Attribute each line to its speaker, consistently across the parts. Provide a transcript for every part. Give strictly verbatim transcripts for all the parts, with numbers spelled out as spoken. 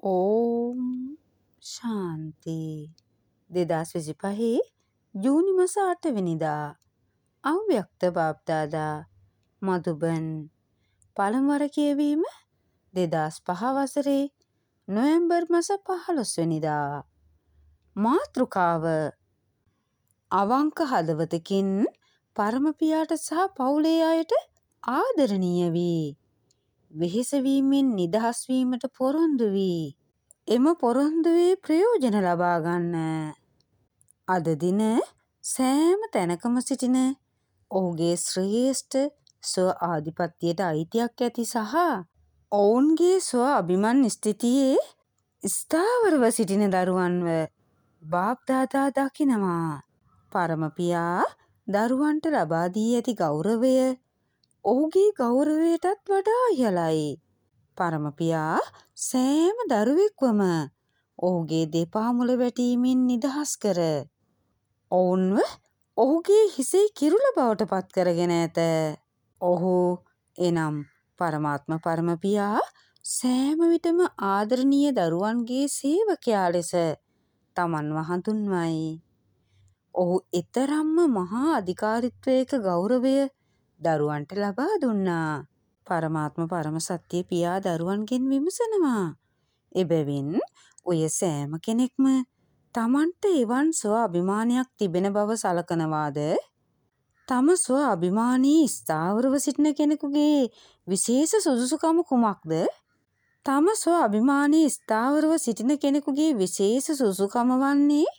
Speaker 1: ඕම් ශාන්ති දෙදාස් විසිපහේ ජූනි මස අටවෙනිදා අව්‍යක්ත බාප්දාදා මදුබන් පළමුවර කියවීම දෙදාස් පහ වසරේ නොවැම්බර් මස පහළොස්වැනිදා. මාතෘකාව අවංක හදවතකින් පරමපියාට සහ පවුලේ අයට ආදරණීය වී වෙහෙසවීමෙන් නිදහස් වීමට පොරොන්දු වී එම පොරොන්දුවේ ප්‍රයෝජන ලබා ගන්න. අද දින සෑම තැනකම සිටින ඔහුගේ ශ්‍රේෂ්ඨ ස්ව ආධිපත්‍යයට අයිතියක් ඇති සහ ඔවුන්ගේ ස්ව අභිමන් ස්ථිතියේ ස්ථාවරව සිටින දරුවන්ව බාප්දාදා දකිනවා. පරමපියා දරුවන්ට ලබා දී ඇති ගෞරවය ඔහුගේ ගෞරවයටත් වඩා ඉහළයි. පරමපියා සෑම දරුවෙක්වම ඔහුගේ දෙපා මුල වැටීමෙන් නිදහස් කර ඔවුන්ව ඔහුගේ හිසේ කිරුළ බවට පත් කරගෙන ඇත. ඔහු එනම් පරමාත්ම පරමපියා සෑම විටම ආදරණීය දරුවන්ගේ සේවකයා ලෙස තමන්ව හඳුන්වයි. ඔහු එතරම්ම මහා අධිකාරිත්වයක ගෞරවය දරුවන්ට ලබා දුන්නා. පරමාත්ම පරම සත්‍ය පියා දරුවන්ගෙන් විමසනවා. එබැවින් ඔය සෑම කෙනෙක්ම තමන්ට එවන් ස්ව අභිමානයක් තිබෙන බව සලකනවාද? තම ස්ව අභිමානී ස්ථාවරව සිටින කෙනෙකුගේ විශේෂ සුදුසුකම කුමක්ද? තම ස්ව අභිමානී ස්ථාවරව සිටින කෙනෙකුගේ විශේෂ සුදුසුකම වන්නේ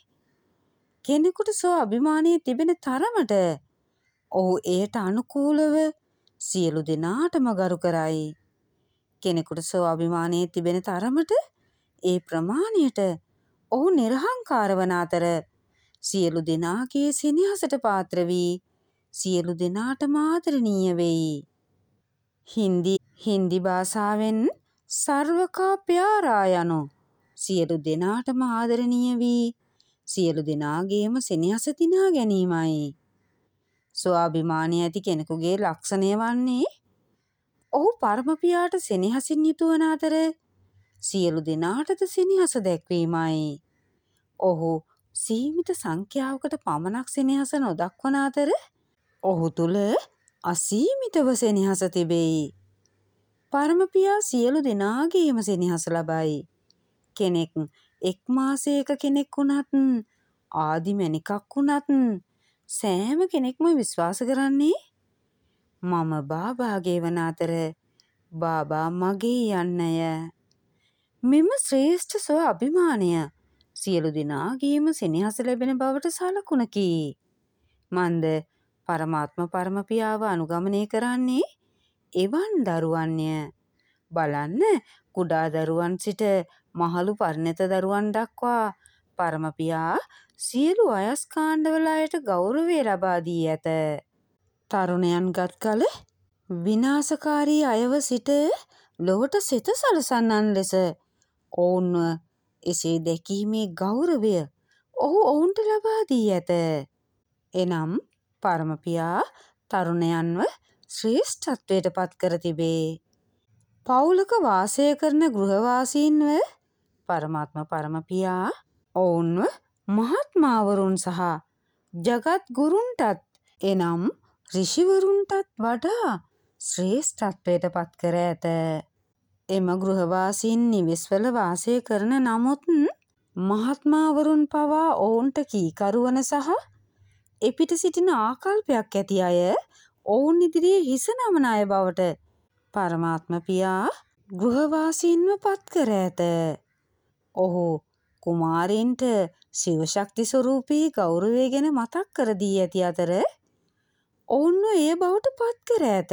Speaker 1: කෙනෙකුට ස්ව අභිමානය තිබෙන තරමට ඔහු එයට අනුකූලව සියලු දෙනාටම ගරු කරයි. කෙනෙකුට ස්ව අභිමානය තිබෙන තරමට ඒ ප්‍රමාණයට ඔහු නිර්හංකාර වන අතර සියලු දෙනාගේ සෙනෙහසට පාත්‍ර වී සියලු දෙනාටම ආදරණීය වෙයි. හින්දි හින්දි භාෂාවෙන් සර්වකා ප්යාරා යනු සියලු දෙනාටම ආදරණීය වී සියලු දෙනාගේම සෙනෙහස දිනා ගැනීමයි. ස්වාභිමානය ඇති කෙනෙකුගේ ලක්ෂණය වන්නේ ඔහු පරමපියාට සෙනෙහසින් යුතු වන අතර සියලු දෙනාටද සෙනෙහස දැක්වීමයි. ඔහු සීමිත සංඛ්‍යාවකට පමණක් සෙනෙහස නොදක්වන අතර ඔහු තුළ අසීමිතව සෙනෙහස තිබෙයි. පරමපියා සියලු දෙනාගේම සෙනෙහස ලබයි. කෙනෙක් එක් මාසයක කෙනෙක් වුණත් ආදි මැණිකක් වුණත් සෑම කෙනෙක්ම විශ්වාස කරන්නේ මම බාබාගේ වන අතර බාබා මගේ යන්නය. මෙම ශ්‍රේෂ්ඨ ස්ව අභිමානය සියලු දෙනාගේම සෙනෙහස ලැබෙන බවට සලකුණකි. මන්ද පරමාත්ම පරමපියාව අනුගමනය කරන්නේ එවන් දරුවන්ය. බලන්න කුඩා දරුවන් සිට මහලු පරිණත දරුවන් දක්වා පරමපියා සියලු වයස් කාණ්ඩවල අයට ගෞරවය ලබා දී ඇත. තරුණයන් ගත් කල විනාශකාරී අයව සිට ලොවට සෙත සලසන්නන් ලෙස ඔවුන්ව එසේ දැකීමේ ගෞරවය ඔහු ඔවුන්ට ලබා දී ඇත. එනම් පරමපියා තරුණයන්ව ශ්‍රේෂ්ඨත්වයට පත් කර තිබේ. පවුලක වාසය කරන ගෘහවාසීන්ව පරමාත්ම පරමපියා ඔවුන්ව මහත්මාවරුන් සහ ජගත් ගුරුන්ටත් එනම් ඍෂිවරුන්ටත් වඩා ශ්‍රේෂ්ඨත්වයට පත් කර ඇත. එම ගෘහවාසීන් නිවෙස්වල වාසය කරන නමුත් මහත්මාවරුන් පවා ඔවුන්ට කීකරු වන සහ එපිට සිටින ආකල්පයක් ඇති අය ඔවුන් ඉදිරියේ හිස නමන අය බවට පරමාත්ම පියා ගෘහවාසීන්ව පත් කර ඇත. ඔහු කුමාරයින්ට ශිව ශක්ති ස්වරූපී ගෞරවය ගැන මතක් කර දී ඇති අතර ඔවුන්ව එය බවට පත් කර ඇත.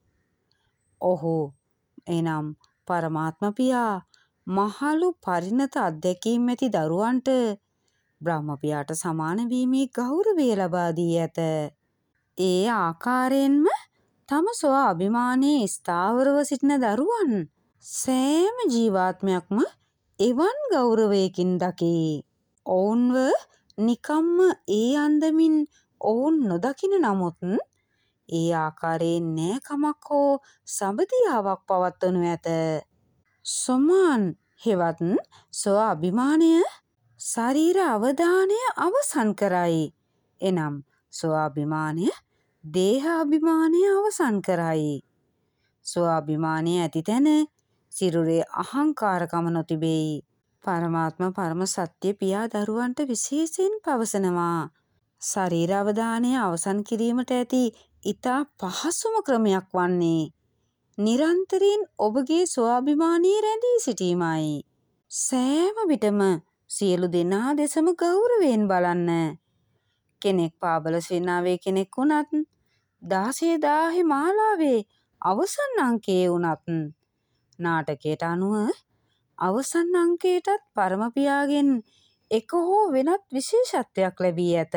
Speaker 1: ඔහු එනම් පරමාත්ම පියා මහලු පරිණත අත්දැකීම් ඇති දරුවන්ට බ්‍රහ්මපියාට සමාන වීමේ ගෞරවය ලබා දී ඇත. ඒ ආකාරයෙන්ම තම ස්ව අභිමානයේ ස්ථාවරව සිටින දරුවන් සෑම ජීවාත්මයක්ම එවන් ගෞරවයකින් දකී. ඔවුන්ව නිකම්ම ඒ අන්දමින් ඔවුන් නොදකින නමුත් ඒ ආකාරයෙන් නෑකමක් හෝ සබඳියාවක් පවත්වනු ඇත. සොමාන් හෙවත් ස්ව අභිමානය ශරීර අවධානය අවසන් කරයි. එනම් ස්ව අභිමානය දේහ අභිමානය අවසන් කරයි. ස්ව අභිමානය ඇති තැන සිරුරේ අහංකාරකම නොතිබෙයි. පරමාත්ම පරම සත්‍ය පියා දරුවන්ට විශේෂයෙන් පවසනවා. ශරීර අවධානය අවසන් කිරීමට ඇති ඉතා පහසුම ක්‍රමයක් වන්නේ නිරන්තරයෙන් ඔබගේ ස්වාභිමානයේ රැඳී සිටීමයි. සෑම විටම සියලු දෙනා දෙසම ගෞරවයෙන් බලන්න. කෙනෙක් පාබල සේනාවේ කෙනෙක් වුණත් දාසේ දාහේ මාලාවේ අවසන් අංකයේ වුණත් නාටකයට අනුව අවසන් අංකයටත් පරම පියාගෙන් එක හෝ වෙනත් විශේෂත්වයක් ලැබී ඇත.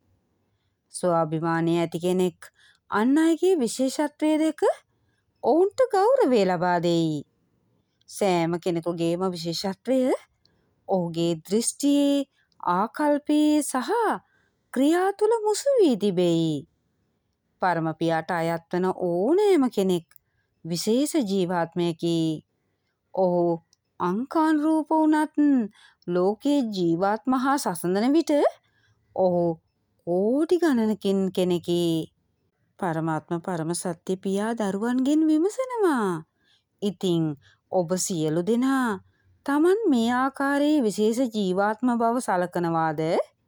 Speaker 1: ස්වාභිමානය ඇති කෙනෙක් අන් අයගේ විශේෂත්වය දෙක ඔවුන්ට ගෞරවය ලබා දෙයි. සෑම කෙනෙකුගේම විශේෂත්වය ඔහුගේ දෘෂ්ටියේ ආකල්පයේ සහ ක්‍රියා තුළ මුසු වී තිබෙයි. පරම පියාට අයත් වන ඕනෑම කෙනෙක් විශේෂ ජීවාත්මයකි. ඔහු අංකානුරූප වුණත් ලෝකයේ ජීවාත්ම හා සසඳන විට ඔහු කෝටි ගණනකින් කෙනෙකි. පරමාත්ම පරම සත්‍ය පියා දරුවන්ගෙන් විමසනවා. ඉතින් ඔබ සියලු දෙනා තමන් මේ ආකාරයේ විශේෂ ජීවාත්ම බව සලකනවාද?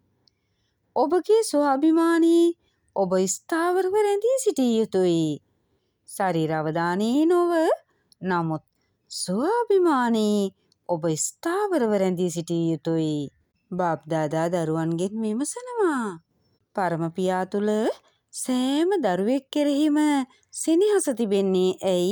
Speaker 1: ඔබගේ ස්වාභිමානී ඔබ ස්ථාවරව රැඳී සිටිය යුතුයි. ශරීර අවධානයේ නොව නමුත් ස්වාභිමානී ඔබ ස්ථාවරව රැඳී සිටිය යුතුයි. බාප්දාදා දරුවන්ගෙන් විමසනවා. පරම පියා තුළ සෑම දරුවෙක් කෙරෙහිම සෙනෙහස තිබෙන්නේ ඇයි?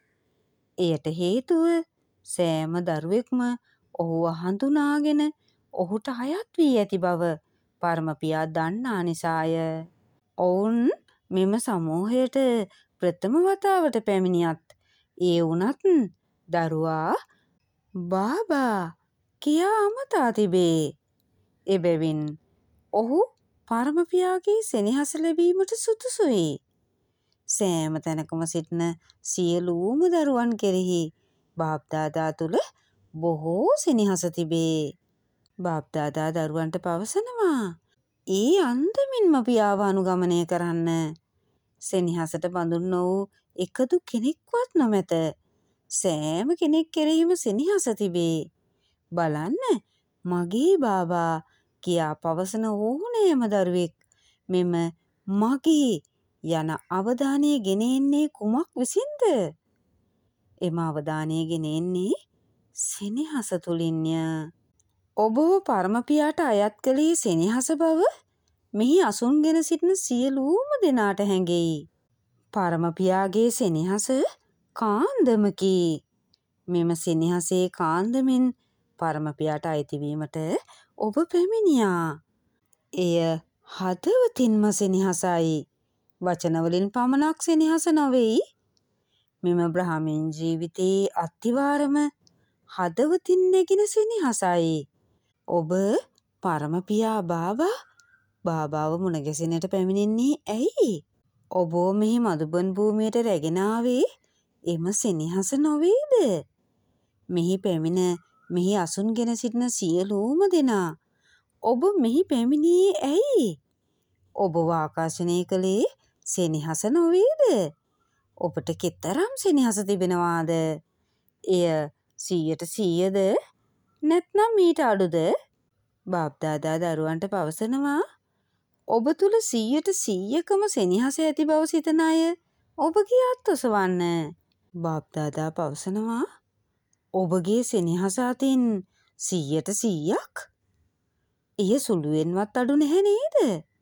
Speaker 1: එයට හේතුව සෑම දරුවෙක්ම ඔහුව හඳුනාගෙන ඔහුට අයත් වී ඇති බව පරම පියා දන්නා නිසාය. ඔවුන් මෙම සමූහයට ප්‍රථම වතාවට පැමිණියත් ඒ වුණත් දරුවා බාබා කියා අමතා තිබේ. එබැවින් ඔහු පරම පියාගේ සෙනෙහස ලැබීමට සුදුසුයි. සෑම තැනකම සිටින සියලුම දරුවන් කෙරෙහි බාප්දාදා තුළ බොහෝ සෙනෙහස තිබේ. බාප්දාදා දරුවන්ට පවසනවා. ඒ අන්දමින්ම පියාව අනුගමනය කරන්න. සෙනෙහසට බඳුන් වූ එකදු කෙනෙක්වත් නොමැත. සෑම කෙනෙක් කෙරෙහිම සෙනෙහස තිබේ. බලන්න මගේ බාබා කියා පවසන ඕනෑම දරුවෙක් මෙම මගේ යන අවධානය ගෙන එන්නේ කුමක් විසින්ද? එම අවධානය ගෙන එන්නේ සෙනෙහස තුලින්ය. ඔබව පරම පියාට අයත් කළේ සෙනෙහස බව මෙහි අසුන්ගෙන සිටින සියලුම දෙනාට හැඟෙයි. පරම පියාගේ සෙනෙහස කාන්දමකි. මෙම සෙනෙහසේ කාන්දමින් පරම පියාට අයිතිවීමට ඔබ පැමිණියා. එය හදවතින්ම සෙනෙහසයි. වචනවලින් පමණක් සෙනෙහස නොවෙයි. මෙම බ්‍රහ්මීන් ජීවිතයේ අත්තිවාරම හදවතින් නැගෙන සෙනෙහසයි. ඔබ පරම පියා බාබා බාබාව මුණ ගැසෙන්නට පැමිණෙන්නේ ඇයි? ඔබ මෙහි මදුබන් භූමියට රැගෙන ආවේ එම සෙනෙහස නොවේද? මෙහි පැමිණ මෙහි අසුන්ගෙන සිටින සියලුම දෙනා ඔබ මෙහි පැමිණියේ ඇයි? ඔබව ආකර්ෂණය කළේ සෙනෙහස නොවේද? ඔබට කෙතරම් සෙනෙහස තිබෙනවාද? එය සීයට සීයද නැත්නම් ඊට අඩුද? බාප්දාදා දරුවන්ට පවසනවා. ඔබ තුල සීයට සීයකම සෙනෙහස ඇති බව සිතන අය ඔබගේ අත් ඔසවන්න. බාප්දාදා පවසනවා. ඔබගේ සෙනෙහස අතින් සීයට සීයක්? එය සුළුවෙන්වත් අඩු නැහැ නේද?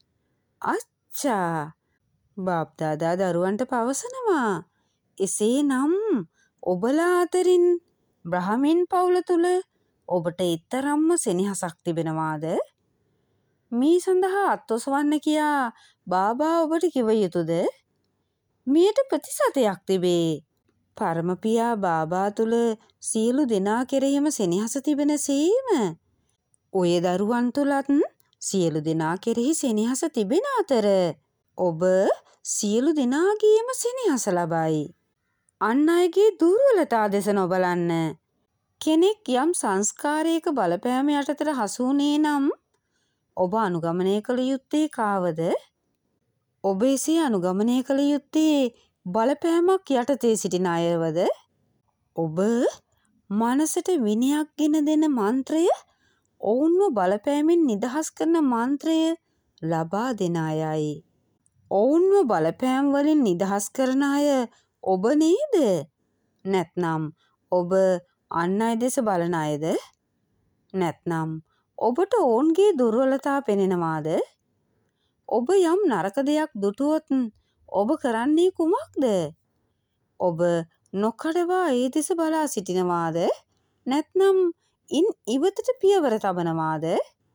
Speaker 1: අච්චා. බාප්දාදා දරුවන්ට පවසනවා. එසේනම් ඔබලා අතරින් බ්‍රහ්මීන් පවුල තුල ඔබට ඊතරම්ම සෙනෙහසක් තිබෙනවාද? මේ සඳහා අත් ඔසවන්න කියා බාබා ඔබට කිව යුතුද? මෙයට ප්‍රතිශතයක් තිබේ. පරම පියා බාබා තුල සියලු දෙනා කෙරෙහිම සෙනෙහස තිබෙන සේම ඔය දරුවන් තුලත් සියලු දෙනා කෙරෙහි සෙනෙහස තිබෙන අතර ඔබ සියලු දෙනාගේම සෙනෙහස ලබයි. අන් අයගේ දුර්වලතා දෙස නොබලන්න. කෙනෙක් යම් සංස්කාරයක බලපෑම යටතට හසු වුණේ නම් ඔබ අනුගමනය කළ යුත්තේ කාවද? ඔබ එසේ අනුගමනය කළ යුත්තේ බලපෑමක් යටතේ සිටින අයවද? ඔබ මනසට විනයක් ගෙන දෙන මන්ත්‍රය ඔවුන්ව බලපෑමෙන් නිදහස් කරන මන්ත්‍රය ලබා දෙන අයයි. ඔවුන්ව බලපෑම් වලින් නිදහස් කරන අය ඔබ නේද? නැත්නම් ඔබ අන් අය දෙස බලන අයද? නැත්නම් ඔබට ඔවුන්ගේ දුර්වලතා පෙනෙනවාද? ඔබ යම් නරක දෙයක් දුටුවොත් ඔබ කරන්නේ කුමක්ද? ඔබ නොකඩවා ඒ දෙස බලා සිටිනවාද? නැත්නම් ඉන් ඉවතට පියවර තබනවාද?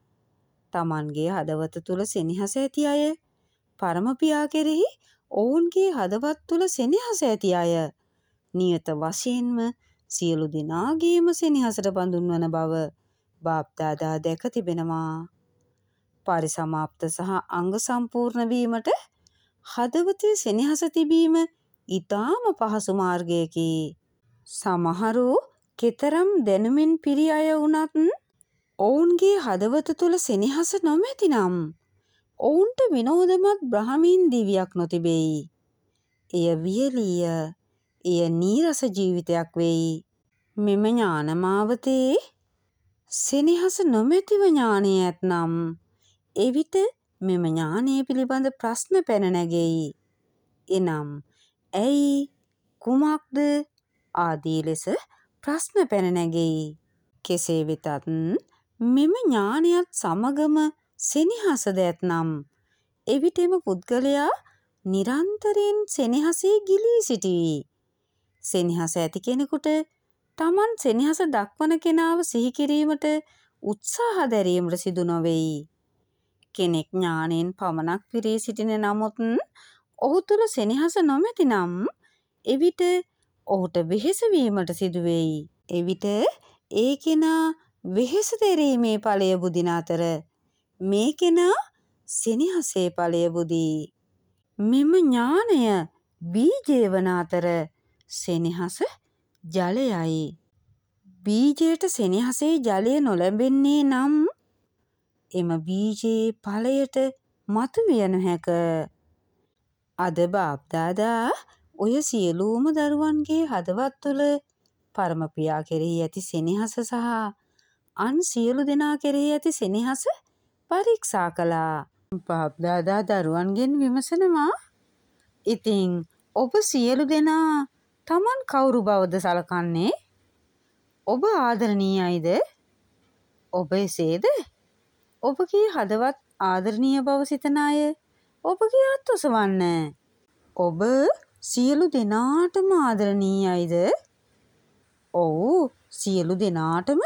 Speaker 1: තමන්ගේ හදවත තුල සෙනෙහස ඇති අය, පරම පියා කෙරෙහි ඔවුන්ගේ හදවත් තුල සෙනෙහස ඇති අය නියත වශයෙන්ම සියලු දෙනාගේම සෙනෙහසට බඳුන් වන බව බාප්දාදා දැක තිබෙනවා. පරිසමාප්ත සහ අංග සම්පූර්ණ වීමට හදවතේ සෙනෙහස තිබීම ඊටාම පහසු මාර්ගයකි. සමහරු කෙතරම් දැනුමින් පිරි අය වුණත් ඔවුන්ගේ හදවත තුල සෙනෙහස නොමැතිනම් ඔවුන්ට විනෝදමත් බ්‍රහ්මීන් දිවියක් නොතිබෙයි. එය වියලිය, එය නීරස ජීවිතයක් වෙයි. මෙම ඥාන මාවතේ සෙනෙහස නොමැතිව ඥානය ඇතනම් එවිට මෙම ඥානය පිළිබඳ ප්‍රශ්න පැන නැගෙයි. එනම් ඇයි, කුමක්ද ආදී ලෙස ප්‍රශ්න පැන නැගෙයි. කෙසේ වෙතත් මෙම ඥානයත් සමගම සෙනෙහසද ඇතනම් එවිට එම පුද්ගලයා නිරන්තරයෙන් සෙනෙහසේ ගිලී සිටියි. සෙනෙහස ඇති කෙනෙකුට තමන් සෙනෙහස දක්වන කෙනාව සිහි කිරීමට උත්සාහ දැරීමට සිදු නොවේයි. කෙනෙක් ඥාණයෙන් පමණක් පිරී සිටින නමුත් ඔහු තුළ සෙනෙහස නොමැතිනම් එවිට ඔහුට වෙහෙස වීමට සිදු වෙයි. එවිට ඒ කෙනා වෙහෙස දැරීමේ ඵලය බුදින අතර මේ කෙනා සෙනෙහසේ ඵලය බුදී. මෙම ඥානය බීජය වන අතර සෙනෙහස ජලයයි. බීජයට සෙනෙහසේ ජලය නොලැබෙන්නේ නම් එම බීජයේ ඵලයට මතුවිය නොහැක. අද බාප්දාදා ඔය සියලුම දරුවන්ගේ හදවත් තුළ පරම පියා කෙරෙහි ඇති සෙනෙහස සහ අන් සියලු දෙනා කෙරෙහි ඇති සෙනෙහස පරීක්ෂා කළා. බාප්දාදා දරුවන්ගෙන් විමසනවා, ඉතින් ඔබ සියලු දෙනා තමන් කවුරු බවද සලකන්නේ? ඔබ ආදරණීයයිද? ඔබ එසේද? ඔබගේ හදවත් ආදරණීය බව සිතන අය ඔබගේ අත් ඔසවන්න. ඔබ සියලු දෙනාටම ආදරණීයයිද? ඔව්, සියලු දෙනාටම.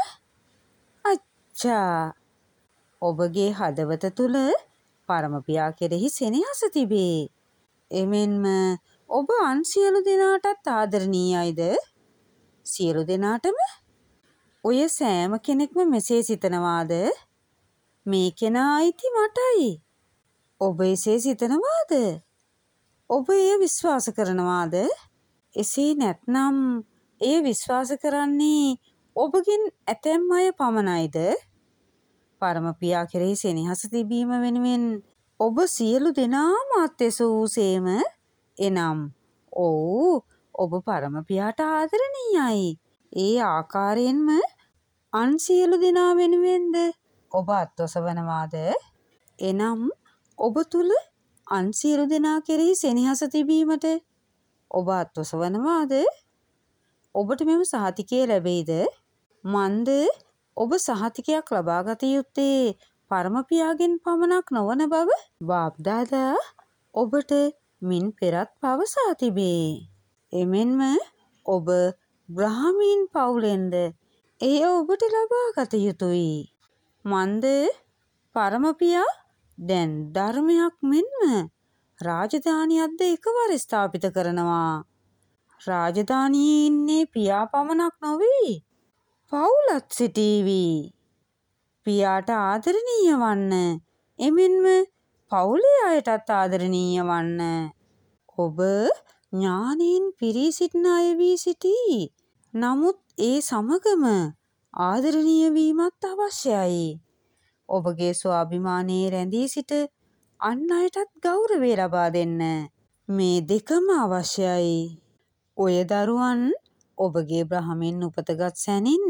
Speaker 1: අච්චා. ඔබගේ හදවත තුල පරම පියා කෙරෙහි සෙනෙහස තිබේ. එමෙන්ම ඔබ අන් සියලු දෙනාටත් ආදරණීයයිද? සියලු දෙනාටම. ඔය සෑම කෙනෙක්ම මෙසේ සිතනවාද? මේ කෙනා අයිති මටයි. ඔබ එසේ සිතනවාද? ඔබ එය විශ්වාස කරනවාද? එසේ නැත්නම් එය විශ්වාස කරන්නේ ඔබගෙන් ඇතැම් අය පමණයිද? පරම පියා කෙරෙහි සෙනෙහස තිබීම වෙනුවෙන් ඔබ සියලු දෙනාම අත්ඇසූසේම. එනම් ඔව්, ඔබ පරම පියාට ආදරණීයයි. ඒ ආකාරයෙන්ම අන් සියලු දෙනා වෙනුවෙන්ද ඔබ අත්ඔසවනවාද? එනම් ඔබ තුල අන් සියලු දෙනා කෙරෙහි සෙනෙහස තිබීමට ඔබ අත්ඔසවනවාද? ඔබට මෙම සහතිකය ලැබෙයිද? මන්ද ඔබ සහතිකයක් ලබාගත යුත්තේ පරම පියාගෙන් පමණක් නොවන බව බාප්දාදා ඔබට මින් පෙරත් පවසා තිබේ. එමෙන්ම ඔබ බ්‍රාහ්මීන් පවුලෙන්ද එය ඔබට ලබාගත යුතුයි. මන්ද පරම පියා දැන් ධර්මයක් මෙන්ම රාජධානියක්ද එකවර ස්ථාපිත කරනවා. රාජධානියේ ඉන්නේ පියා පමණක් නොවේ, පවුලත් සිටීවි. පියාට ආදරණීය වන්න, එමෙන්ම පවුලේ අයටත් ආදරණීය වන්න. ඔබ ඥානයෙන් පිරී සිටින අය වී සිටී. නමුත් ඒ සමගම ආදරණීය වීමත් අවශ්‍යයි. ඔබගේ ස්වාභිමානයේ රැඳී සිට අන් අයටත් ගෞරවය ලබා දෙන්න. මේ දෙකම අවශ්‍යයි. ඔය දරුවන් ඔබගේ බ්‍රහමෙන් උපතගත් සැනින්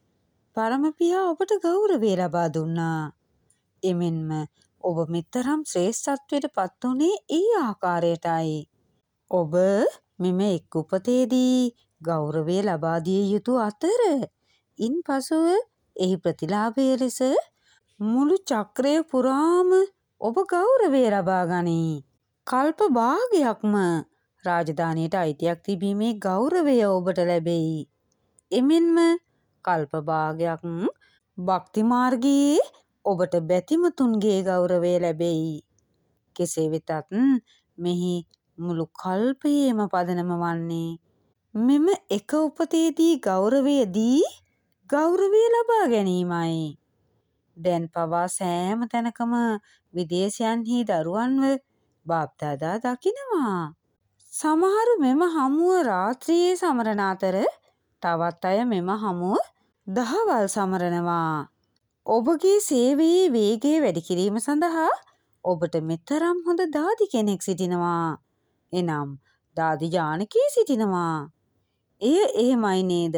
Speaker 1: පරමපියා ඔබට ගෞරවය ලබා දුන්නා. එමෙන්ම ඔබ මෙතරම් ශ්‍රේෂ්ඨත්වයට පත් වුණේ ඒ ආකාරයටයි. ඔබ මෙම එක් උපතේදී ගෞරවය ලබා දිය යුතු අතර ඉන්පසුව එහි ප්‍රතිලාභය ලෙස මුළු චක්‍රය පුරාම ඔබ ගෞරවය ලබා ගනී. කල්ප භාගයක්ම රාජධානියට අයිතියක් තිබීමේ ගෞරවය ඔබට ලැබෙයි. එමෙන්ම කල්ප භාගයක් භක්ති මාර්ගයේ ඔබට බැතිමතුන්ගේ ගෞරවය ලැබෙයි. කෙසේ වෙතත් මෙහි මුළු කල්පයේම පදනම වන්නේ මෙම එක උපතේදී ගෞරවය දී ගෞරවය ලබා ගැනීමයි. දැන් පවා සෑම තැනකම විදේශයන්හි දරුවන්ව බාප්දාදා දකිනවා. සමහරු මෙම හමුව රාත්‍රියේ සමරන අතර තවත් අය මෙම හමුව දහවල් සමරනවා. ඔබගේ සේවයේ වේගය වැඩි කිරීම සඳහා ඔබට මෙතරම් හොඳ දාදි කෙනෙක් සිටිනවා. එනම් දාදි ජානකී සිටිනවා. එය එහෙමයි නේද?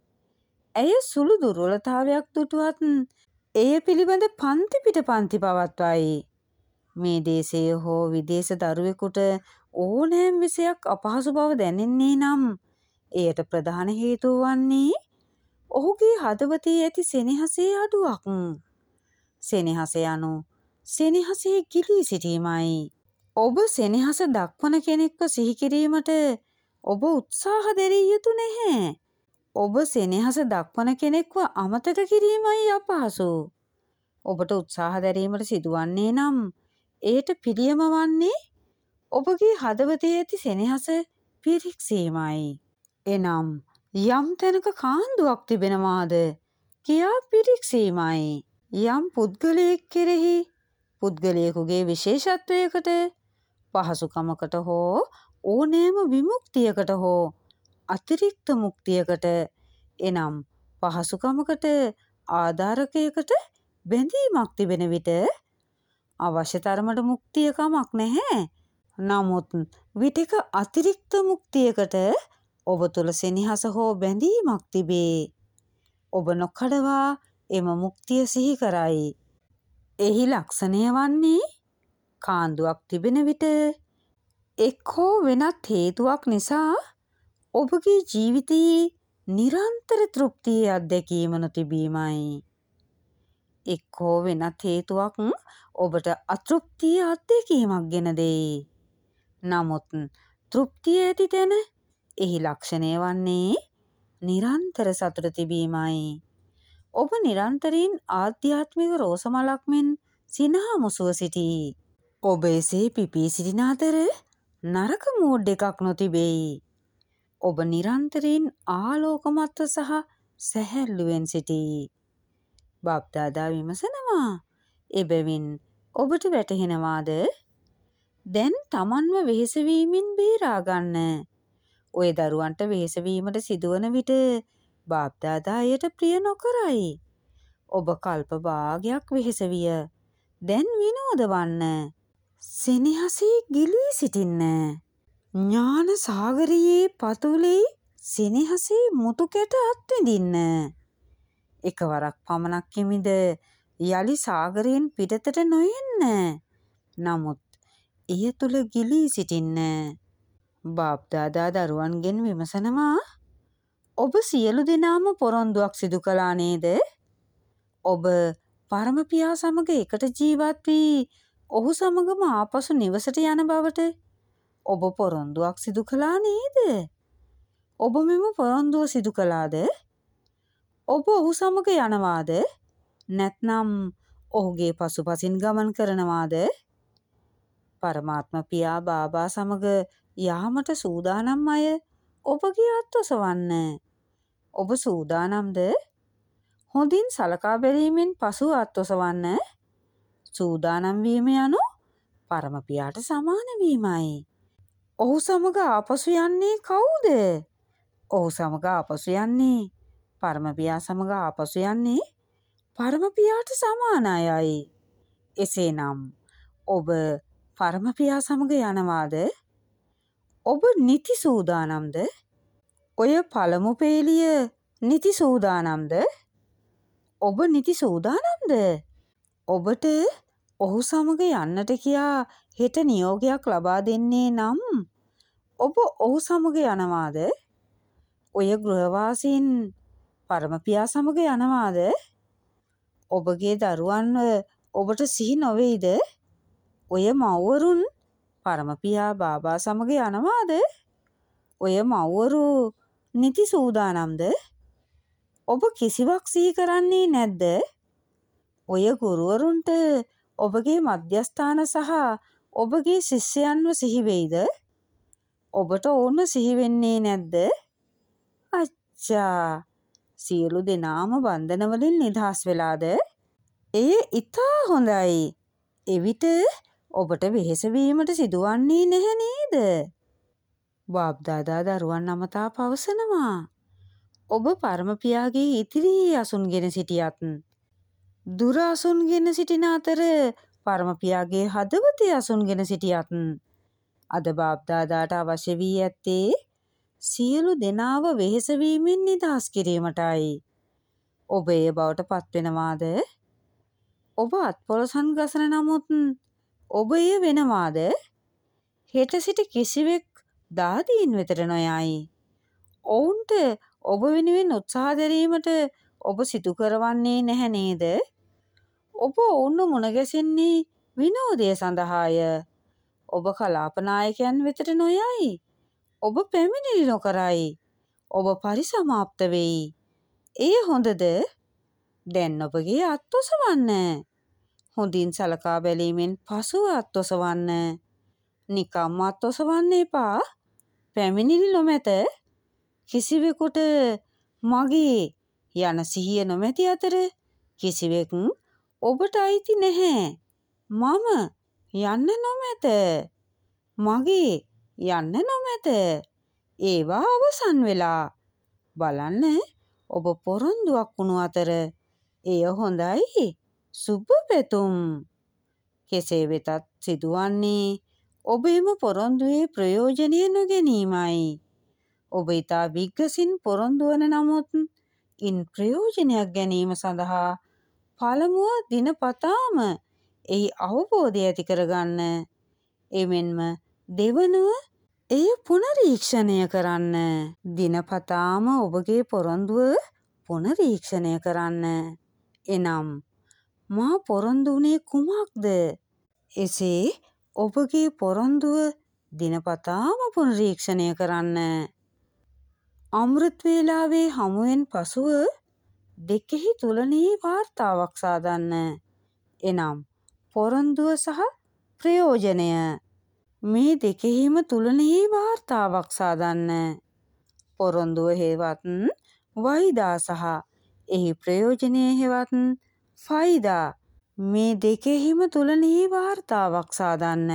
Speaker 1: ඇය සුළු දුර්වලතාවයක් දුටුවත් එය පිළිබඳ පන්ති පිට පන්ති පවත්වයි. මේ දේශයේ හෝ විදේශ දරුවෙකුට ඕනෑම විෂයක් අපහසු බව දැනෙන්නේ නම් එයට ප්‍රධාන හේතුව වන්නේ ඔහුගේ හදවතේ ඇති සෙනෙහසේ අඩුවක්. සෙනෙහස යනු සෙනෙහසේ ගිලී සිටීමයි. ඔබ සෙනෙහස දක්වන කෙනෙක්ව සිහි කිරීමට ඔබ උත්සාහ දැරිය යුතු නැහැ. ඔබ සෙනෙහස දක්වන කෙනෙක්ව අමතක කිරීමයි අපහසු. ඔබට උත්සාහ දැරීමට සිදුවන්නේ නම් එයට පිළියම වන්නේ ඔබගේ හදවතේ ඇති සෙනෙහස පිරික්සීමයි. එනම් යම් තැනක කාන්දුවක් තිබෙනවාද කියා පිරික්සීමයි. යම් පුද්ගලයෙක් කෙරෙහි පුද්ගලයෙකුගේ විශේෂත්වයකට පහසුකමකට හෝ ඕනෑම විමුක්තියකට හෝ අතිරික්ත මුක්තියකට එනම් පහසුකමකට ආධාරකයකට බැඳීමක් තිබෙන විට අවශ්‍ය තරමට මුක්තිය කමක් නැහැ. නමුත් විටක අතිරික්ත මුක්තියකට ඔබ තුළ සෙනෙහස හෝ බැඳීමක් තිබේ. ඔබ නොකඩවා එම මුක්තිය සිහි කරයි. එහි ලක්ෂණය වන්නේ කාන්දුවක් තිබෙන විට එක් හෝ වෙනත් හේතුවක් නිසා ඔබගේ ජීවිතයේ නිරන්තර තෘප්තියේ අත්දැකීම නොතිබීමයි. එක් හෝ වෙනත් හේතුවක් ඔබට අතෘප්තිය අත්දැකීමක් ගෙන දෙයි. නමුත් තෘප්තිය ඇති තැන එහි ලක්ෂණය වන්නේ නිරන්තර සතුට තිබීමයි. ඔබ නිරන්තරයෙන් ආධ්‍යාත්මික රෝසමලක් මෙන් සිනහ මුසුව සිටී. ඔබ එසේ පිපී සිටින අතර නරක මූඩ් එකක් නොතිබෙයි. ඔබ නිරන්තරයෙන් ආලෝකමත්ව සහ සැහැල්ලුවෙන් සිටී. බාප්දාදා විමසනවා. එබැවින් ඔබට වැටහෙනවාද? දැන් තමන්ව වෙහෙසවීමෙන් බේරා ගන්න. ඔය දරුවන්ට වෙහෙසවීමට සිදුවන විට බාප්දාදා එයට ප්‍රිය නොකරයි. ඔබ කල්ප භාගයක් වෙහෙස විය. දැන් විනෝද වන්න. සෙනෙහසේ ගිලී සිටින්න. ඥාන සාගරයේ පතුලේ සෙනෙහසේ මුතු කැට අත්විඳින්න. එකවරක් පමණක් කිමිද යලි සාගරයෙන් පිටතට නොයන්න. නමුත් එය තුල ගිලී සිටින්න. බාප්දාදා දරුවන්ගෙන් විමසනවා. ඔබ සියලු දෙනාම පොරොන්දුවක් සිදු කළා නේද? ඔබ පරමපියා සමග එකට ජීවත් වී ඔහු සමගම ආපසු නිවසට යන බවට ඔබ පොරොන්දුවක් සිදු කළා නේද? ඔබ මෙම පොරොන්දුව සිදු කළාද? ඔබ ඔහු සමග යනවාද? නැත්නම් ඔහුගේ පසුපසින් ගමන් කරනවාද? පරමාත්ම පියා බාබා සමග යාමට සූදානම් අය ඔබගේ අත් ඔසවන්න. ඔබ සූදානම්ද? හොඳින් සලකා බැලීමෙන් පසු අත් ඔසවන්න. සූදානම් වීම යනු පරමපියාට සමාන වීමයි. ඔහු සමග ආපසු යන්නේ කවුද? ඔහු සමග ආපසු යන්නේ පරමපියා සමග ආපසු යන්නේ පරමපියාට සමාන අයයි. එසේනම් ඔබ පරමපියා සමග යනවාද? ඔබ නිති සූදානම්ද? ඔය පළමු පේලිය නිති සූදානම්ද? ඔබ නිති සූදානම්ද? ඔබට ඔහු සමග යන්නට කියා හෙට නියෝගයක් ලබා දෙන්නේ නම් ඔබ ඔහු සමග යනවාද? ඔය ගෘහවාසීන් පරමපියා සමග යනවාද? ඔබගේ දරුවන්ව ඔබට සිහි නොවේද? ඔය මව්වරුන් පරමපියා බාබා සමග යනවාද? ඔය මව්වරු නිති සූදානම්ද? ඔබ කිසිවක් සිහි කරන්නේ නැද්ද? ඔය ගුරුවරුන්ට ඔබගේ මධ්‍යස්ථාන සහ ඔබගේ ශිෂ්‍යයන්ව සිහි වෙයිද? ඔබට ඔවුන්ව සිහි වෙන්නේ නැද්ද? අච්චා, සියලු දෙනාම බන්ධන වලින් නිදහස් වෙලාද? එය ඉතා හොඳයි. එවිට ඔබට වෙහෙස වීමට සිදුවන්නේ නැහැ නේද? බාප්දාදා දරුවන් අමතා පවසනවා. ඔබ පරමපියාගේ ඉතිරි අසුන්ගෙන සිටියත් දුර අසුන්ගෙන සිටින අතර පරමපියාගේ හදවතේ අසුන්ගෙන සිටියත් අද බාප්දාදාට අවශ්‍ය වී ඇත්තේ සියලු දෙනාව වෙහෙස වීමෙන් නිදහස් කිරීමටයි. ඔබ ඒ බවට පත් වෙනවාද? ඔබ අත්පොලසන් ගසන නමුත් ඔබ එය වෙනවාද? හෙට සිට කිසිවෙක් දාදීන් වෙතට නොයයි. ඔවුන්ට ඔබ වෙනුවෙන් උත්සාහ දැරීමට ඔබ සිදු කරවන්නේ නැහැ නේද? ඔබ ඔවුන්ව මුණගැසෙන්නේ විනෝදය සඳහාය. ඔබ කලාප නායකයන් වෙතට නොයයි. ඔබ පැමිණිලි නොකරයි. ඔබ පරිසමාප්ත වෙයි. එය හොඳද? දැන් ඔබගේ අත් ඔසවන්න. හොඳින් සලකා බැලීමෙන් පසුව අත් ඔසවන්න. නිකම්ම අත් ඔසවන්න එපා. පැමිණිලි නොමැත. කිසිවෙකුට මගේ යන සිහිය නොමැති අතර කිසිවෙක් ඔබට අයිති නැහැ. මම යන්න නොමැත. මගේ යන්න නොමැත. ඒවා අවසන් වෙලා. බලන්න, ඔබ පොරොන්දුවක් වුණු අතර එය හොඳයි. සුබ පැතුම්. කෙසේ වෙතත් සිදුවන්නේ ඔබ එම පොරොන්දුවේ ප්‍රයෝජනය නොගැනීමයි. ඔබ ඉතා විග්ගසින් පොරොන්දු වන නමුත් ඉන් ප්‍රයෝජනයක් ගැනීම සඳහා පළමුව දිනපතාම එහි අවබෝධය ඇති කරගන්න. එමෙන්ම දෙවනුව එය පුනරීක්ෂණය කරන්න. දිනපතාම ඔබගේ පොරොන්දුව පුනරීක්ෂණය කරන්න. එනම් මා පොරොන්දු වුණේ කුමක්ද? එසේ ඔබගේ පොරොන්දුව දිනපතාම පුනරීක්ෂණය කරන්න. අමෘත් වේලාවේ හමුවෙන් පසුව දෙකෙහි තුලනයේ වාර්තාවක් සාදන්න. එනම් පොරොන්දුව සහ ප්‍රයෝජනය. මේ දෙකෙහිම තුලනයේ වාර්තාවක් සාදන්න. පොරොන්දුව හේවත් වයිදා සහ එහි ප්‍රයෝජනය හේවත් ෆයිදා. මේ දෙකෙහිම තුලනයේ වාර්තාවක් සාදන්න.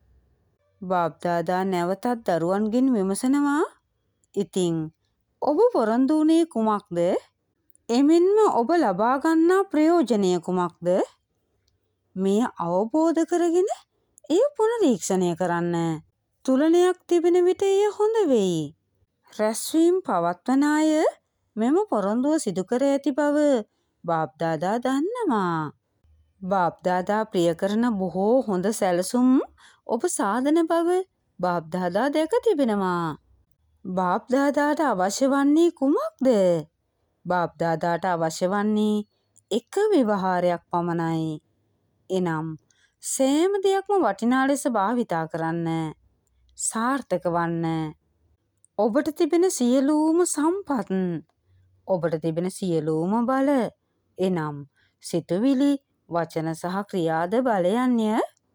Speaker 1: බාප්දාදා නැවතත් දරුවන්ගෙන් විමසනවා. ඉතින් ඔබ පොරොන්දු වුණේ කුමක්ද? එමෙන්ම ඔබ ලබා ගන්නා ප්‍රයෝජනය කුමක්ද? මෙය අවබෝධ කරගෙන එය පුනරීක්ෂණය කරන්න. තුලනයක් තිබෙන විට එය හොඳ වෙයි. රැස්වීම් පවත්වන අය මෙම පොරොන්දුව සිදු කර ඇති බව බාප්දාදා දන්නවා. බාප්දාදා ප්‍රිය කරන බොහෝ හොඳ සැලසුම් ඔබ සාදන බව බාප්දාදා දැක තිබෙනවා. බාප්දාදාට අවශ්‍ය වන්නේ කුමක්ද? බාප්දාදාට අවශ්‍ය වන්නේ එක ව්‍යවහාරයක් පමණයි. එනම් සෑම දෙයක්ම වටිනා ලෙස භාවිතා කරන්න. සාර්ථක වන්න. ඔබට තිබෙන සියලුම සම්පත්, ඔබට තිබෙන සියලුම බල, එනම් සිතුවිලි, වචන සහ ක්‍රියාද බලයන්ය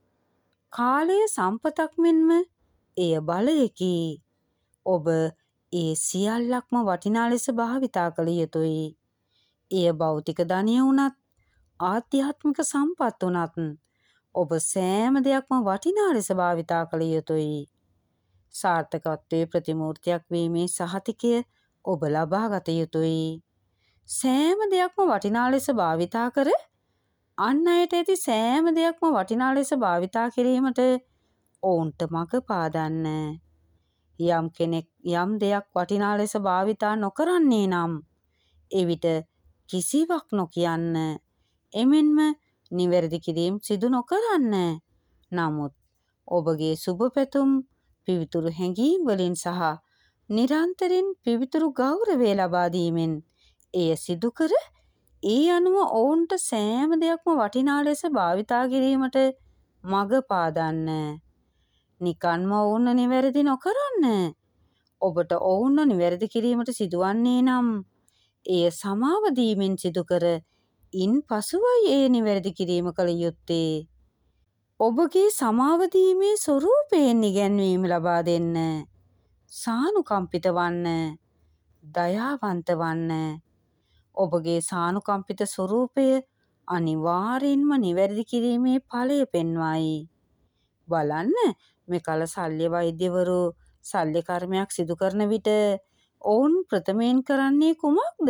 Speaker 1: කාලයේ සම්පතක් මෙන්ම එය බලයකි. ඔබ ඒ සියල්ලක්ම වටිනා ලෙස භාවිතා කළ යුතුයි. එය භෞතික ධනය වුණත් ආධ්‍යාත්මික සම්පත් වුණත් ඔබ සෑම දෙයක්ම වටිනා ලෙස භාවිතා කළ යුතුයි. සාර්ථකත්වයේ ප්‍රතිමූර්තියක් වීමේ සහතිකය ඔබ ලබා ගත යුතුයි. සෑම දෙයක්ම වටිනා ලෙස භාවිතා කර අන් අයට ඇති සෑම දෙයක්ම වටිනා ලෙස භාවිතා කිරීමට ඔවුන්ට මඟ පාදන්න. යම් කෙනෙක් යම් දෙයක් වටිනා ලෙස භාවිතා නොකරන්නේ නම් එවිට කිසිවක් නොකියන්න. එමෙන්ම නිවැරදි කිරීම සිදු නොකරන්න. නමුත් ඔබගේ සුබ පැතුම් පිවිතුරු හැඟීම් වලින් සහ නිරන්තරයෙන් පිවිතුරු ගෞරවය ලබා දීමෙන් එය සිදු කර ඒ අනුව ඔවුන්ට සෑම දෙයක්ම වටිනා ලෙස භාවිතා කිරීමට මඟ පාදන්න. නිකන්ම ඔවුන් නිවැරදි නොකරන්න. ඔබට ඔවුන් නිවැරදි කිරීමට සිදුවන්නේ නම් එය සමාව දීමෙන් සිදු කර ඉන් පසුවයි ඒ නිවැරදි කිරීම කළ යුත්තේ. ඔබගේ සමාව දීමේ ස්වරූපයෙන් ඉගැන්වීම ලබා දෙන්න. සානුකම්පිත වන්න. දයාවන්ත වන්න. ඔබගේ සානුකම්පිත ස්වරූපය අනිවාර්යෙන්ම නිවැරදි කිරීමේ ඵලය පෙන්වයි. බලන්න මෙකල ශල්‍ය වෛද්‍යවරු ශල්‍ය කර්මයක් සිදු කරන විට ඔවුන් ප්‍රථමයෙන් කරන්නේ කුමක්ද?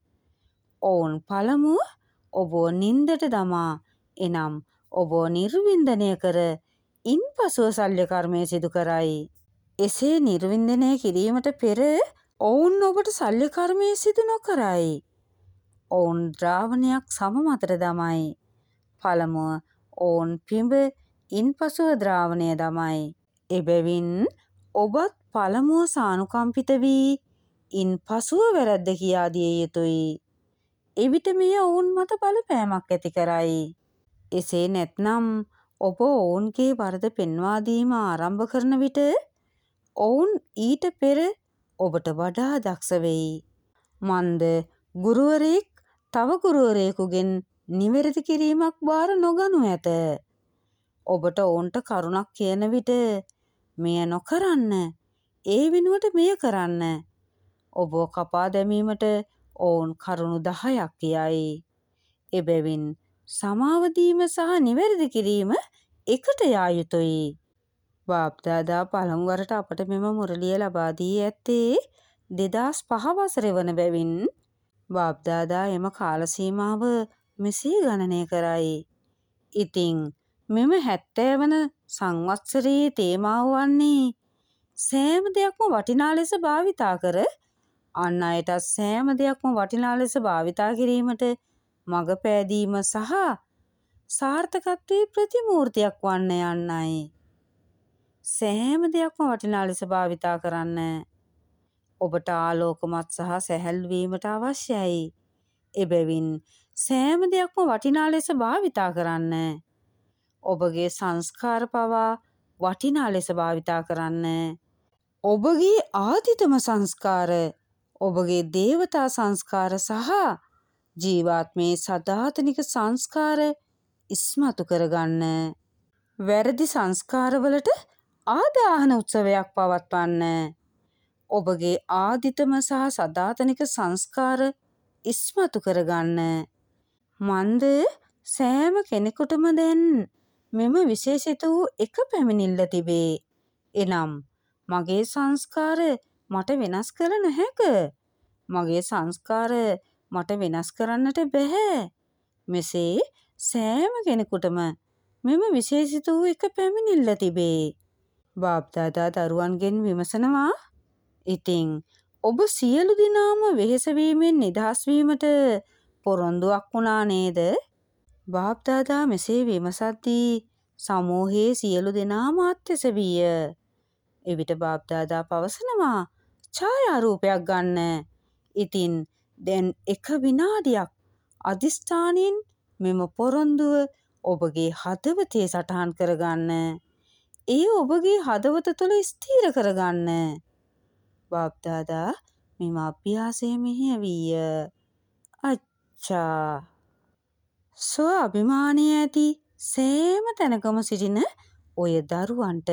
Speaker 1: ඔවුන් පළමුව ඔබව නින්දට දමා එනම් ඔබ නිර්වින්දනය කර ඉන්පසුව ශල්‍ය කර්මය සිදු කරයි. එසේ නිර්වින්දනය කිරීමට පෙර ඔවුන් ඔබට ශල්‍ය කර්මය සිදු නොකරයි. ඔවුන් ද්‍රාවණයක් සම මතට දමයි. පළමුව ඔවුන් පිඹ ඉන්පසුව ද්‍රාවණය දමයි. එබැවින් ඔබත් පළමුව සානුකම්පිත වී ඉන් පසුව වැරැද්ද කියා දිය යුතුයි. එවිට මෙය ඔවුන් මත බලපෑමක් ඇති කරයි. එසේ නැත්නම් ඔබ ඔවුන්ගේ වරද පෙන්වා දීම ආරම්භ කරන විට ඔවුන් ඊට පෙර ඔබට වඩා දක්ෂ වෙයි. මන්ද ගුරුවරයෙක් තව ගුරුවරයෙකුගෙන් නිවැරදි කිරීමක් බාර නොගනු ඇත. ඔබට ඔවුන්ට කරුණක් කියන විට මෙය නොකරන්න. ඒ වෙනුවට මෙය කරන්න. ඔබව කපා දැමීමට ඔවුන් කරුණු දහයක් කියයි. එබැවින් සමාව දීම සහ නිවැරදි කිරීම එකට යා යුතුයි. බාප්දාදා පළමු වරට අපට මෙම මුරලිය ලබා දී ඇත්තේ දෙදාස් පහ වසරේ වන බැවින් බාප්දාදා එම කාල සීමාව මෙසේ ගණනය කරයි. ඉතින් මෙම හැත්තෑ වන සංවත්සරයේ තේමාව වන්නේ සෑම දෙයක්ම වටිනා ලෙස භාවිතා කර අන් අයටත් සෑම දෙයක්ම වටිනා ලෙස භාවිතා කිරීමට මඟ පෑදීම සහ සාර්ථකත්වයේ ප්‍රතිමූර්තියක් වන්න යන්නයි. සෑම දෙයක්ම වටිනා ලෙස භාවිතා කරන්න. ඔබට ආලෝකමත් සහ සැහැල්ලු වීමට අවශ්‍යයි. එබැවින් සෑම දෙයක්ම වටිනා ලෙස භාවිතා කරන්න. ඔබගේ සංස්කාර පවා වටිනා ලෙස භාවිතා කරන්න. ඔබගේ ආදිතම සංස්කාර, ඔබගේ දේවතා සංස්කාර සහ ජීවාත්මයේ සදාතනික සංස්කාර ඉස්මතු කරගන්න. වැරදි සංස්කාරවලට ආදාහන උත්සවයක් පවත්වන්න. ඔබගේ ආදිතම සහ සදාතනික සංස්කාර ඉස්මතු කරගන්න. මන්ද සෑම කෙනෙකුටම දැන් මෙම විශේෂිත වූ එක පැමිණිල්ල තිබේ. එනම් මගේ සංස්කාර මට වෙනස් කළ නොහැක. මගේ සංස්කාර මට වෙනස් කරන්නට බැහැ. මෙසේ සෑම කෙනෙකුටම මෙම විශේෂිත වූ එක පැමිණිල්ල තිබේ. බාප්දාදා දරුවන්ගෙන් විමසනවා, ඉතින් ඔබ සියලු දිනාම වෙහෙස වීමෙන් නිදහස් වීමට පොරොන්දුවක් වුණා නේද? බාප්දාදා මෙසේ විමසද්දී සමූහයේ සියලු දෙනාම අත්‍යසවිය. එවිට බාප්දාදා පවසනවා, ඡායාරූපයක් ගන්න. ඉතින් දැන් එක විනාඩියක් අදිස්ථානයෙන් මෙම පොරොන්දුව ඔබගේ හදවතේ සටහන් කරගන්න. ඒ ඔබගේ හදවත තුළ ස්ථීර කරගන්න. බාප්දාදා මෙම අභ්‍යාසය මෙහෙයවීය. අච්චා. ස්ව අභිමානය ඇති සෑම තැනකම සිටින ඔය දරුවන්ට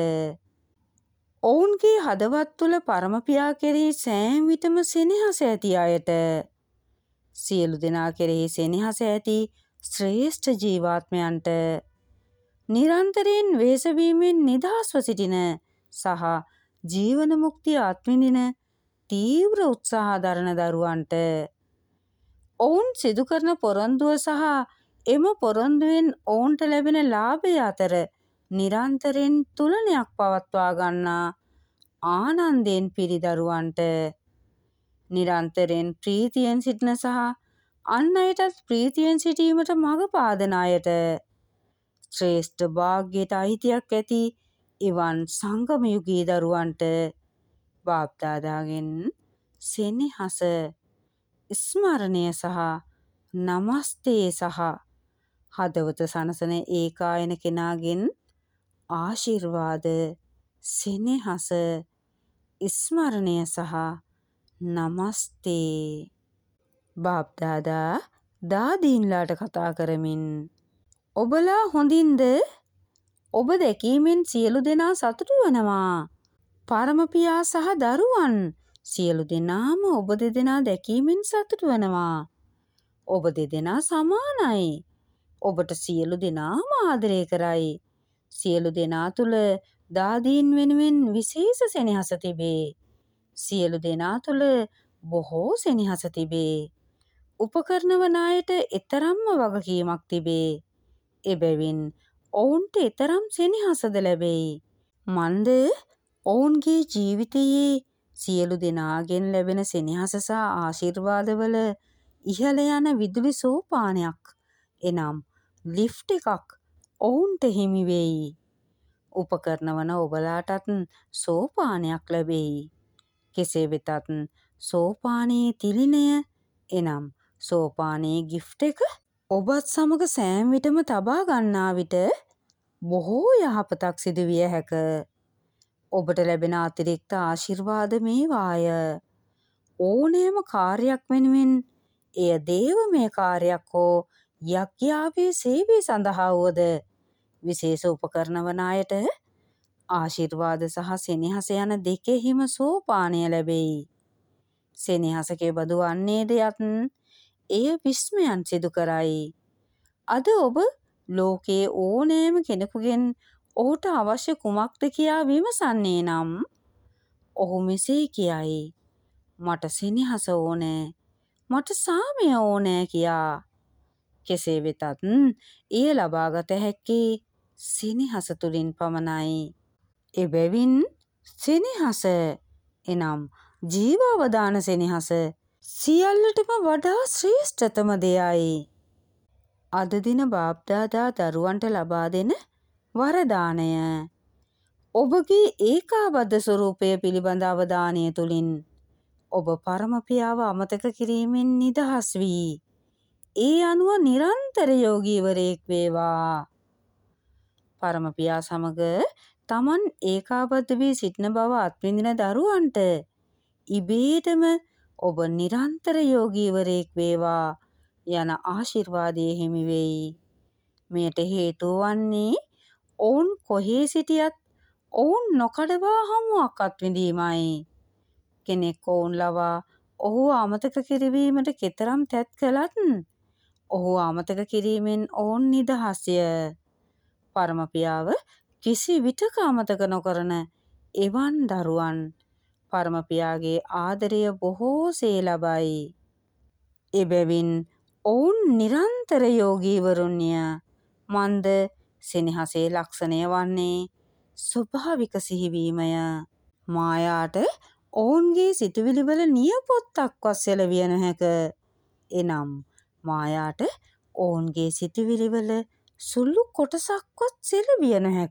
Speaker 1: ඔවුන්ගේ හදවත් තුළ පරමපියා කෙරෙහි සෑම විටම සෙනෙහස ඇති අයට, සියලු දෙනා කෙරෙහි සෙනෙහස ඇති ශ්‍රේෂ්ඨ ජීවාත්මයන්ට, නිරන්තරයෙන් වෙහෙස වීමෙන් නිදහස්ව සිටින සහ ජීවන මුක්තිය අත්විඳින තීව්‍ර උත්සාහ දරන දරුවන්ට ඔවුන් සිදු කරන පොරොන්දුව සහ එම පොරොන්දුවෙන් ඔවුන්ට ලැබෙන ලාභය අතර නිරන්තරයෙන් තුලනයක් පවත්වා ගන්නා ආනන්දයෙන් පිරි දරුවන්ට නිරන්තරයෙන් ප්‍රීතියෙන් සිටින සහ අන් අයටත් ප්‍රීතියෙන් සිටීමට මඟ පාදන අයට ශ්‍රේෂ්ඨ භාග්‍යයට අයිතියක් ඇති එවන් සංගම යුගී දරුවන්ට බාප්දාදාගෙන් සෙනෙහස ස්මරණය සහ නමස්තේ සහ හදවත සනසන ඒකායන කෙනාගෙන් ආශිර්වාද සෙනෙහස ස්මරණය සහ නමස්තේ. බාප්දාදා දාදීන්ලාට කතා කරමින් ඔබලා හොඳින්ද? ඔබ දැකීමෙන් සියලු දෙනා සතුටු වනවා. පරමපියා සහ දරුවන් සියලු දෙනාම ඔබ දෙදෙනා දැකීමෙන් සතුටු වනවා. ඔබ දෙදෙනා සමානයි. ඔබට සියලු දෙනාම ආදරය කරයි. සියලු දෙනා තුළ දාදීන් වෙනුවෙන් විශේෂ සෙනෙහස තිබේ. සියලු දෙනා තුළ බොහෝ සෙනෙහස තිබේ. උපකරණ වන අයට එතරම්ම වගකීමක් තිබේ. එබැවින් ඔවුන්ට එතරම් සෙනෙහසද ලැබෙයි. මන්ද ඔවුන්ගේ ජීවිතයේ සියලු දෙනාගෙන් ලැබෙන සෙනෙහස සහ ආශිර්වාදවල ඉහළ යන විදුලි සෝපානයක් එනම් ලිෆ්ට් එකක් ඔවුන්ට හිමි වෙයි. උපකරණ වන ඔබලාටත් සෝපානයක් ලැබෙයි. කෙසේ වෙතත් සෝපානයේ තිලිනය එනම් සෝපානයේ ගිෆ්ට් එක ඔබත් සමග සෑම විටම තබා ගන්නා විට බොහෝ යහපතක් සිදු විය හැක. ඔබට ලැබෙන අතිරික්ත ආශිර්වාද මේවාය. ඕනෑම කාර්යයක් වෙනුවෙන් එය දේවමය කාර්යයක් හෝ යක්‍යාවේ සේවය සඳහා වුවද විශේෂ උපකරණ වන අයට ආශිර්වාද සහ සෙනෙහස යන දෙකෙහිම සෝපානය ලැබෙයි. සෙනෙහස කෙබඳු වන්නේද යත් එය විස්මයන් සිදු කරයි. අද ඔබ ලෝකයේ ඕනෑම කෙනෙකුගෙන් ඔහුට අවශ්‍ය කුමක්ද කියා විමසන්නේ නම් ඔහු මෙසේ කියයි. මට සෙනෙහස ඕනෑ. මට සාමය ඕනෑ කියා. කෙසේ වෙතත් එය ලබාගත හැක්කේ සෙනෙහස තුළින් පමණයි. එබැවින් සෙනෙහස එනම් ජීවාවදාන සෙනෙහස සියල්ලටම වඩා ශ්‍රේෂ්ඨතම දෙයයි. අද දින බාප්දාදා දරුවන්ට ලබා දෙන වරදානය. ඔබගේ ඒකාබද්ධ ස්වරූපය පිළිබඳ අවධානය තුළින් ඔබ පරමපියාව අමතක කිරීමෙන් නිදහස් වී ඒ අනුව නිරන්තර යෝගීවරයෙක් වේවා. පරමපියා සමග තමන් ඒකාබද්ධ වී සිටින බව අත්විඳින දරුවන්ට ඉබේටම ඔබ නිරන්තර යෝගීවරයෙක් වේවා යන ආශිර්වාදය හිමි වෙයි. මෙයට හේතුව වන්නේ ඔවුන් කොහේ සිටියත් ඔවුන් නොකඩවා හමුවක් අත්විඳීමයි. කෙනෙක් ඔවුන් ලවා ඔහු අමතක කිරීමට කෙතරම් තැත් කළත් ඔහු අමතක කිරීමෙන් ඔවුන් නිදහස්ය. පරමපියාව කිසි විටක අමතක නොකරන එවන් දරුවන් පරමපියාගේ ආදරය බොහෝසේ ලබයි. එබැවින් ඔවුන් නිරන්තර යෝගීවරුන්ය. මන්ද සෙනෙහසේ ලක්ෂණය වන්නේ ස්වභාවික සිහිවීමය. මායාට ඔවුන්ගේ සිතුවිලිවල නියපොත්තක්වත් සෙලවිය නොහැක. එනම් මායාට ඔවුන්ගේ සිතුවිලිවල සුළු කොටසක්වත් සෙලවිය නොහැක.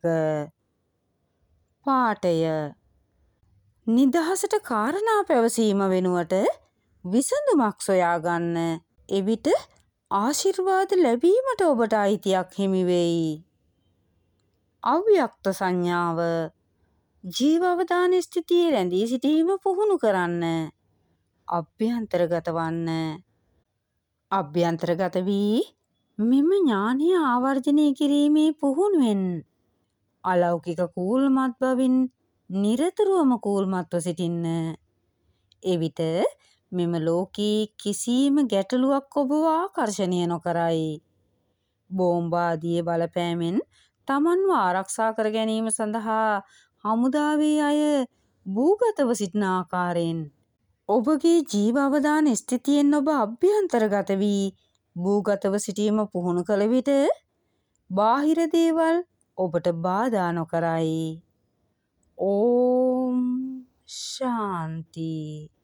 Speaker 1: පාඨය නිදහසට කාරණා පැවසීම වෙනුවට විසඳුමක් සොයාගන්න. එවිට ආශිර්වාද ලැබීමට ඔබට අයිතියක් හිමි වෙයි. අව්‍යක්ත සංඥාව ජීවාවදාන ස්ථිතියේ රැඳී සිටීම පුහුණු කරන්න. අභ්‍යන්තරගත වන්න. අභ්‍යන්තරගත වී මෙම ඥානය ආවර්ජනය කිරීමේ පුහුණුවෙන් අලෞකික කූල්මත් බවින් නිරතුරුවම කූල්මත්ව සිටින්න. එවිට මෙම ලෝකයේ කිසිම ගැටලුවක් ඔබව ආකර්ෂණය නොකරයි. බෝම්බාදියේ බලපෑමෙන් තමන්ව ආරක්ෂා කර ගැනීම සඳහා හමුදාවේ අය භූගතව සිටින ආකාරයෙන් ඔබගේ ජීව අවදාන ස්ථිතියෙන් ඔබ අභ්‍යන්තරගත වී භූගතව සිටීම පුහුණු කළ විට බාහිර දේවල් ඔබට බාධා නොකරයි. ඕම් ශාන්ති.